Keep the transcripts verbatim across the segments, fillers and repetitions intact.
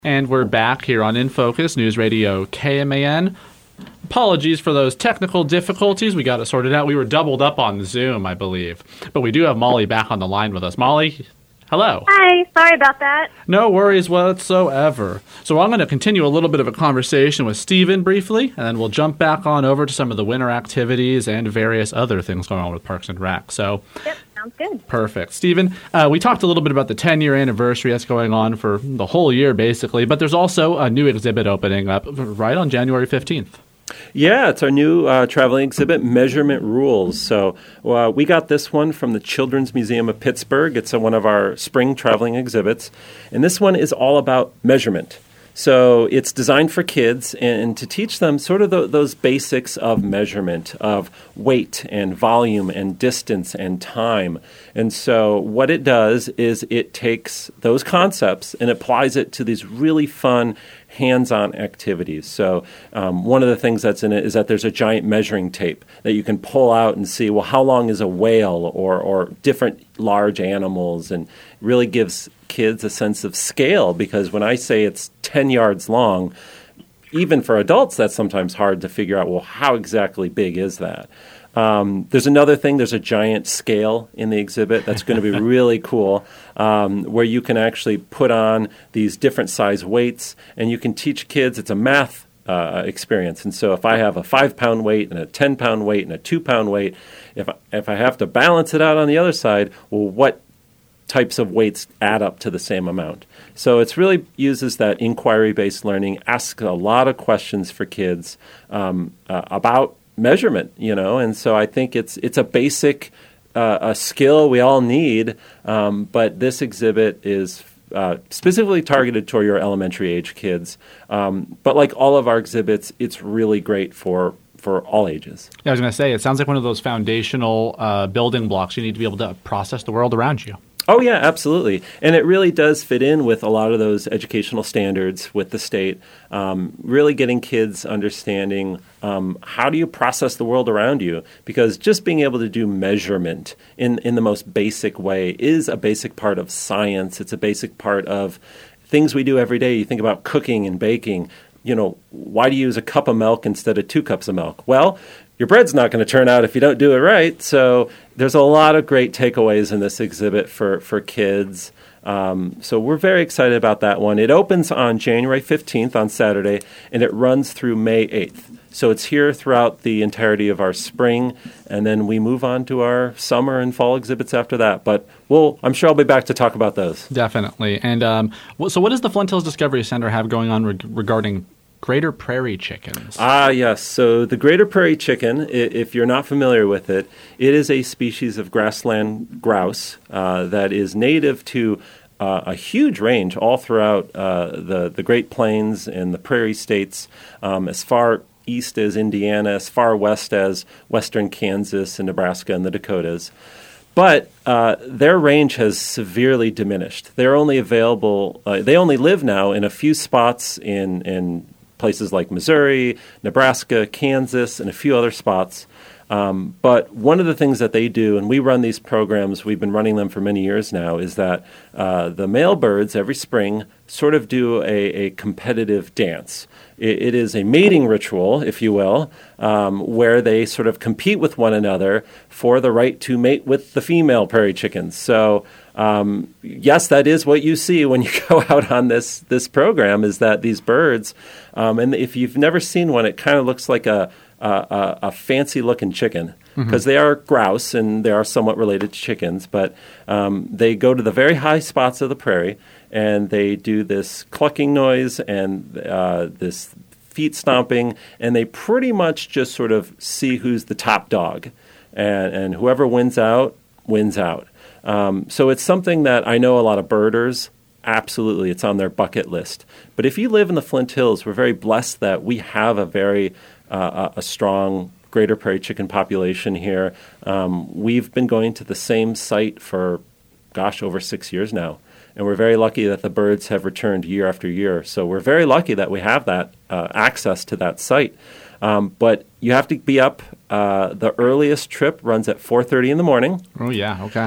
And we're back here on In Focus, News Radio K M A N. Apologies for those technical difficulties. We got it sorted out. We were doubled up on Zoom, I believe. But we do have Molly back on the line with us. Molly, hello. Hi. Sorry about that. No worries whatsoever. So I'm going to continue a little bit of a conversation with Stephen briefly, and then we'll jump back on over to some of the winter activities and various other things going on with Parks and Rec. So. Yep. Sounds good. Perfect. Stephen, uh, we talked a little bit about the ten-year anniversary that's going on for the whole year, basically, but there's also a new exhibit opening up right on January fifteenth. Yeah, it's our new uh, traveling exhibit, Measurement Rules. So uh, we got this one from the Children's Museum of Pittsburgh. It's uh, one of our spring traveling exhibits. And this one is all about measurement. So it's designed for kids and to teach them sort of the, those basics of measurement, of weight and volume and distance and time. And so what it does is it takes those concepts and applies it to these really fun hands-on activities. So um, one of the things that's in it is that there's a giant measuring tape that you can pull out and see, well, how long is a whale or, or different large animals, and really gives kids a sense of scale, because when I say it's ten yards long, even for adults, that's sometimes hard to figure out, well, how exactly big is that? Um, there's another thing. There's a giant scale in the exhibit that's going to be really cool, um, where you can actually put on these different size weights, and you can teach kids. It's a math uh, experience. And so if I have a five-pound weight and a ten-pound weight and a two-pound weight, if I, if I have to balance it out on the other side, well, what types of weights add up to the same amount? So it really uses that inquiry-based learning, asks a lot of questions for kids um, uh, about measurement, you know, and so I think it's it's a basic uh, a skill we all need, um, but this exhibit is uh, specifically targeted toward your elementary age kids. Um, but like all of our exhibits, it's really great for for all ages. Yeah, I was going to say, it sounds like one of those foundational uh, building blocks. You need to be able to process the world around you. Oh, yeah, absolutely. And it really does fit in with a lot of those educational standards with the state, um, really getting kids understanding um, how do you process the world around you? Because just being able to do measurement in, in the most basic way is a basic part of science. It's a basic part of things we do every day. You think about cooking and baking. You know, why do you use a cup of milk instead of two cups of milk? Well, your bread's not going to turn out if you don't do it right. So there's a lot of great takeaways in this exhibit for, for kids. Um, so we're very excited about that one. It opens on January fifteenth on Saturday, and it runs through May eighth. So it's here throughout the entirety of our spring, and then we move on to our summer and fall exhibits after that. But we'll, I'm sure I'll be back to talk about those. Definitely. And um, so what does the Flint Hills Discovery Center have going on reg- regarding greater prairie chickens? Ah, yes. So the greater prairie chicken, if you're not familiar with it, it is a species of grassland grouse uh, that is native to uh, a huge range all throughout uh, the, the Great Plains and the prairie states, um, as far east as Indiana, as far west as western Kansas and Nebraska and the Dakotas. But uh, their range has severely diminished. They're only available, uh, they only live now in a few spots in, in places like Missouri, Nebraska, Kansas, and a few other spots. Um, but one of the things that they do, and we run these programs, we've been running them for many years now, is that uh, the male birds every spring sort of do a, a competitive dance. It, it is a mating ritual, if you will, um, where they sort of compete with one another for the right to mate with the female prairie chickens. So um, yes, that is what you see when you go out on this this program, is that these birds, um, and if you've never seen one, it kind of looks like a a, a fancy-looking chicken, because mm-hmm. they are grouse and they are somewhat related to chickens, but um, they go to the very high spots of the prairie and they do this clucking noise and uh, this feet stomping, and they pretty much just sort of see who's the top dog, and, and whoever wins out, wins out. Um, so it's something that I know a lot of birders, absolutely, it's on their bucket list. But if you live in the Flint Hills, we're very blessed that we have a very uh, a strong greater prairie chicken population here. Um, we've been going to the same site for, gosh, over six years now. And we're very lucky that the birds have returned year after year. So we're very lucky that we have that uh, access to that site. Um, but you have to be up. Uh, the earliest trip runs at four thirty in the morning. Oh, yeah, okay.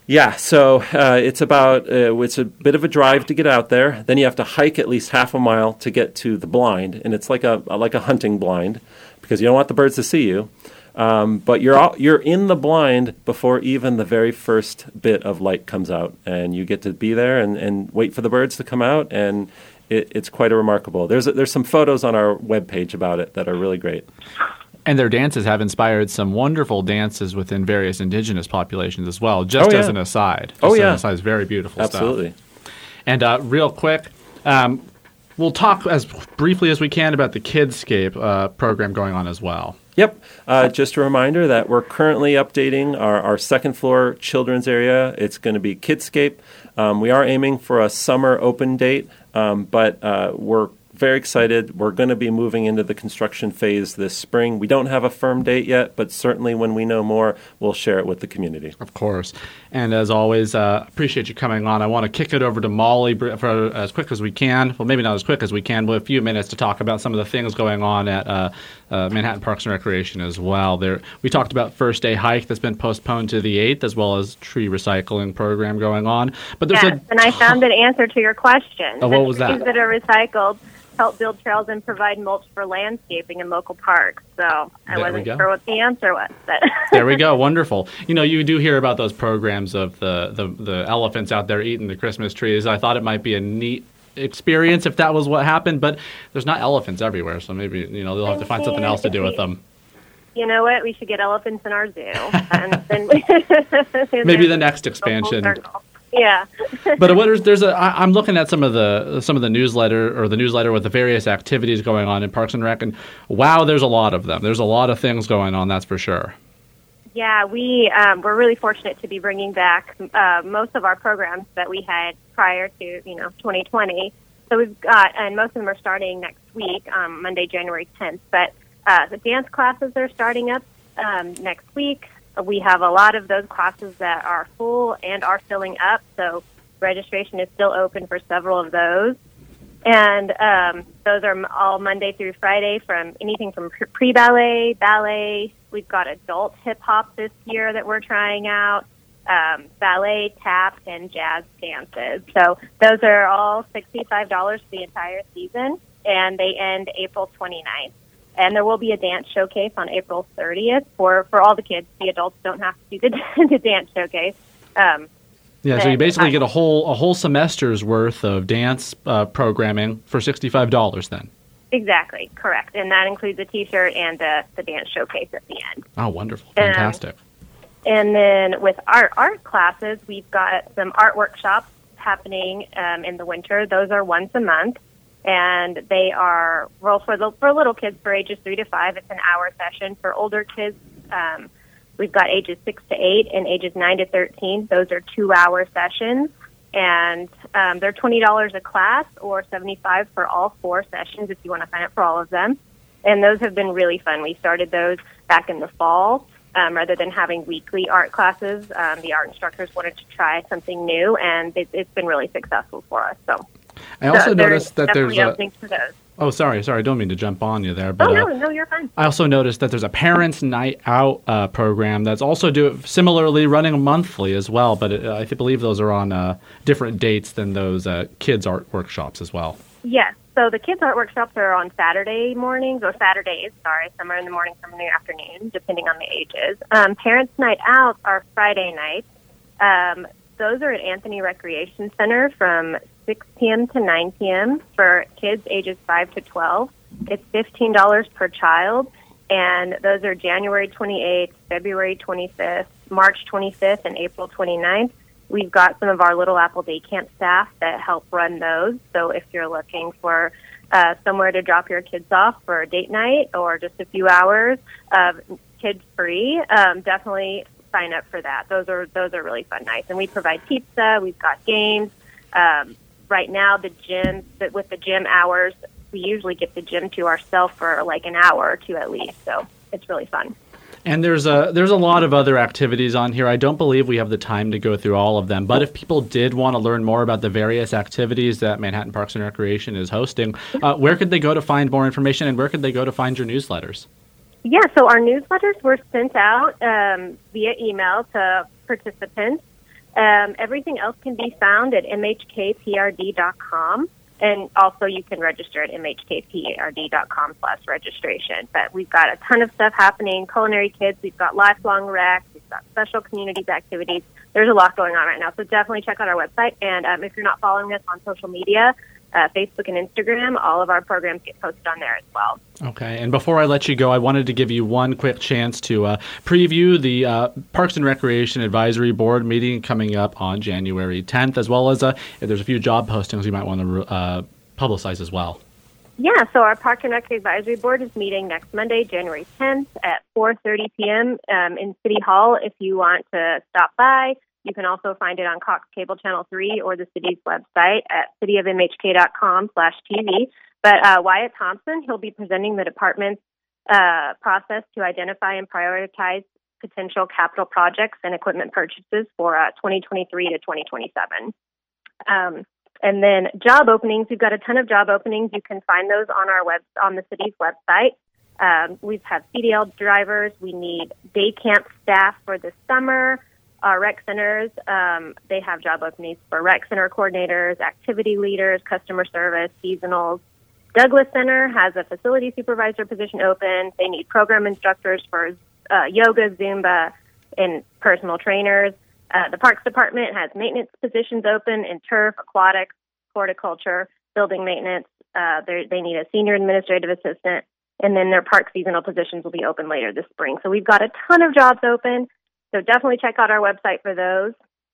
Yeah, so uh, it's about uh, it's a bit of a drive to get out there. Then you have to hike at least half a mile to get to the blind, and it's like a like a hunting blind because you don't want the birds to see you. Um, but you're all, you're in the blind before even the very first bit of light comes out, and you get to be there and, and wait for the birds to come out, and it, it's quite a remarkable. There's a, there's some photos on our webpage about it that are really great. And their dances have inspired some wonderful dances within various indigenous populations as well, just oh, yeah. as an aside. Just oh, as yeah. an aside, it's very beautiful Absolutely. stuff. And uh, real quick, um, we'll talk as briefly as we can about the Kidscape uh, program going on as well. Yep. Uh, just a reminder that we're currently updating our, our second floor children's area. It's going to be Kidscape. Um, we are aiming for a summer open date, um, but uh, we're very excited. We're going to be moving into the construction phase this spring. We don't have a firm date yet, but certainly when we know more, we'll share it with the community. Of course. And as always, uh, appreciate you coming on. I want to kick it over to Molly for as quick as we can. Well, maybe not as quick as we can, but a few minutes to talk about some of the things going on at uh, uh, Manhattan Parks and Recreation as well. There, we talked about First Day Hike that's been postponed to the eighth, as well as tree recycling program going on. But there's yes, a and I found an answer to your question. Oh, what was that? Trees that are recycled help build trails and provide mulch for landscaping in local parks. So I There we wasn't go. sure what the answer was. But There we go. Wonderful. You know, you do hear about those programs of the, the, the elephants out there eating the Christmas trees. I thought it might be a neat experience if that was what happened, but there's not elephants everywhere, so maybe, you know, they'll have to find something else to do with them. You know what? We should get elephants in our zoo. And then Maybe the next expansion. Yeah. But what is, there's a, I, I'm looking at some of the some of the newsletter or the newsletter with the various activities going on in Parks and Rec, and wow, there's a lot of them. There's a lot of things going on, that's for sure. Yeah, we um, we're really fortunate to be bringing back uh, most of our programs that we had prior to you know twenty twenty. So we've got, and most of them are starting next week, um, Monday, January tenth. But uh, the dance classes are starting up um, next week. We have a lot of those classes that are full and are filling up, so registration is still open for several of those. And um, those are all Monday through Friday, from anything from pre-ballet, ballet. We've got adult hip-hop this year that we're trying out, um, ballet, tap, and jazz dances. So those are all sixty-five dollars for the entire season, and they end April twenty-ninth. And there will be a dance showcase on April thirtieth for, for all the kids. The adults don't have to do the, the dance showcase. Um, yeah, so you basically get a whole a whole semester's worth of dance uh, programming for sixty-five dollars then. Exactly, correct. And that includes a T-shirt and the, the dance showcase at the end. Oh, wonderful. Fantastic. Um, and then with our art classes, we've got some art workshops happening um, in the winter. Those are once a month. And they are, well, for the for little kids for ages three to five, it's an hour session. For older kids, um, we've got ages six to eight and ages nine to thirteen. Those are two-hour sessions, and um, they're twenty dollars a class or seventy-five dollars for all four sessions if you want to sign up for all of them. And those have been really fun. We started those back in the fall. Um, rather than having weekly art classes, um, the art instructors wanted to try something new, and it, it's been really successful for us. So. I also so noticed that there's a. For those. Oh, sorry, sorry. I don't mean to jump on you there, but oh no, uh, no, you're fine. I also noticed that there's a Parents' Night Out uh, program that's also do similarly running monthly as well. But it, I believe those are on uh, different dates than those uh, kids' art workshops as well. Yes. So the kids' art workshops are on Saturday mornings or Saturdays. Sorry, some are in the morning, some in the afternoon, depending on the ages. Um, Parents' Night Out are Friday nights. Um, those are at Anthony Recreation Center from six p.m. to nine p.m. for kids ages five to twelve. It's fifteen dollars per child, and those are January twenty-eighth, February twenty-fifth, March twenty-fifth, and April twenty-ninth. We've got some of our Little Apple Day Camp staff that help run those, so if you're looking for uh, somewhere to drop your kids off for a date night or just a few hours of kids-free, um, definitely sign up for that. Those are those are really fun nights, and we provide pizza. We've got games. Um, right now, the gym with the gym hours, we usually get the gym to ourselves for like an hour or two at least. So it's really fun. And there's a there's a lot of other activities on here. I don't believe we have the time to go through all of them. But if people did want to learn more about the various activities that Manhattan Parks and Recreation is hosting, uh, where could they go to find more information, and where could they go to find your newsletters? Yeah, so our newsletters were sent out um, via email to participants. Um, everything else can be found at m h k p r d dot com. And also you can register at m h k p r d dot com slash registration. But we've got a ton of stuff happening. Culinary Kids, we've got lifelong rec, we've got special communities activities. There's a lot going on right now. So definitely check out our website. And um, if you're not following us on social media, uh, Facebook and Instagram, all of our programs get posted on there as well. Okay. And before I let you go, I wanted to give you one quick chance to uh, preview the uh, Parks and Recreation Advisory Board meeting coming up on January tenth, as well as uh, if there's a few job postings you might want to uh, publicize as well. Yeah, so our Park and Rec Advisory Board is meeting next Monday, January tenth at four thirty p.m. Um, in City Hall. If you want to stop by, you can also find it on Cox Cable Channel three or the city's website at city of m h k dot com slash t v. But uh, Wyatt Thompson, he'll be presenting the department's uh, process to identify and prioritize potential capital projects and equipment purchases for uh, twenty twenty-three to twenty twenty-seven. Um, and then job openings, we've got a ton of job openings. You can find those on our web on the city's website. Um, we've had C D L drivers. We need day camp staff for the summer. Our rec centers, um, they have job openings for rec center coordinators, activity leaders, customer service, seasonals. Douglas Center has a facility supervisor position open. They need program instructors for uh, yoga, Zumba, and personal trainers. Uh, the Parks Department has maintenance positions open in turf, aquatics, horticulture, building maintenance. Uh, they need a senior administrative assistant. And then their park seasonal positions will be open later this spring. So we've got a ton of jobs open. So definitely check out our website for those.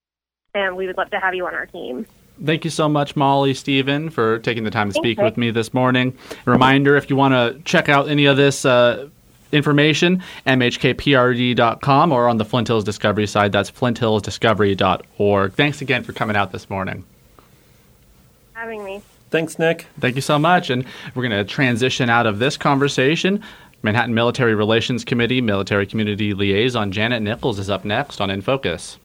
And we would love to have you on our team. Thank you so much, Molly Stephen, for taking the time to Thanks, speak Rick. with me this morning. A reminder, if you want to check out any of this uh, information, m h k p r d dot com, or on the Flint Hills Discovery side, that's flint hills discovery dot org. Thanks again for coming out this morning. Having me. Thanks, Nick. Thank you so much. And we're going to transition out of this conversation. Manhattan Military Relations Committee Military Community Liaison Janet Nichols is up next on In Focus.